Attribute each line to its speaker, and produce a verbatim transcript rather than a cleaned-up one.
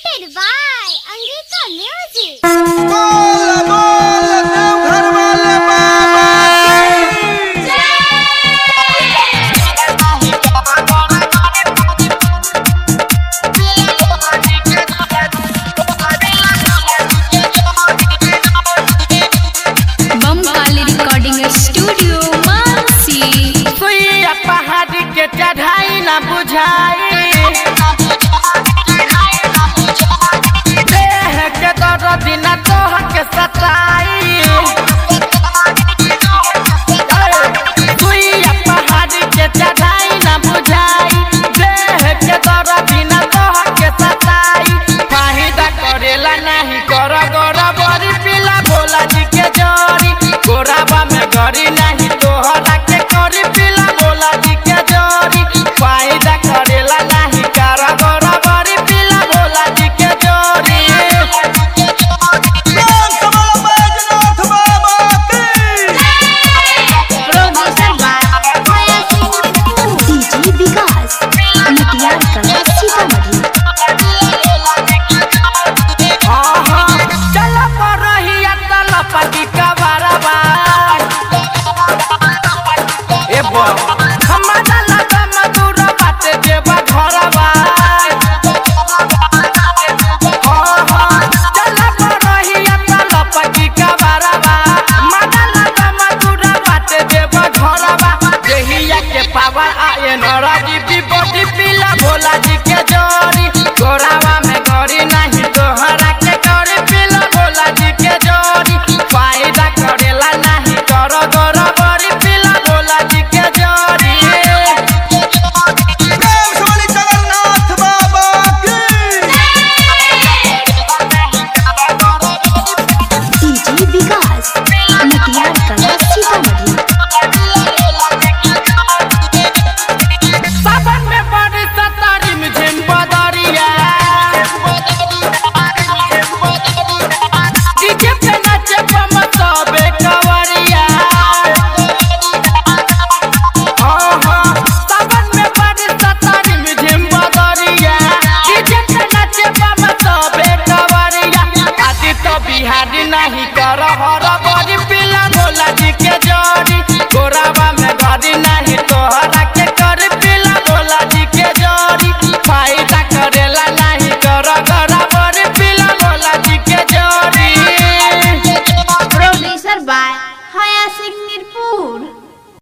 Speaker 1: Presented by Angika Music.
Speaker 2: बोल बोल देवघर वाले बाबा
Speaker 3: बम काली रिकॉर्डिंग स्टूडियो मानसी।
Speaker 4: कोई पहाड़ी के चढ़ाई ना बुझाई, देह के दर्द ना तोह के सताई। कोई पहाड़ी के चढ़ाई ना बुझाई, देह के दर्द ना तोह के सताई। फाहिदा करेला नहीं कर गोरा बड़ी पीला भोला जी के जड़ी, गोराबा में गरी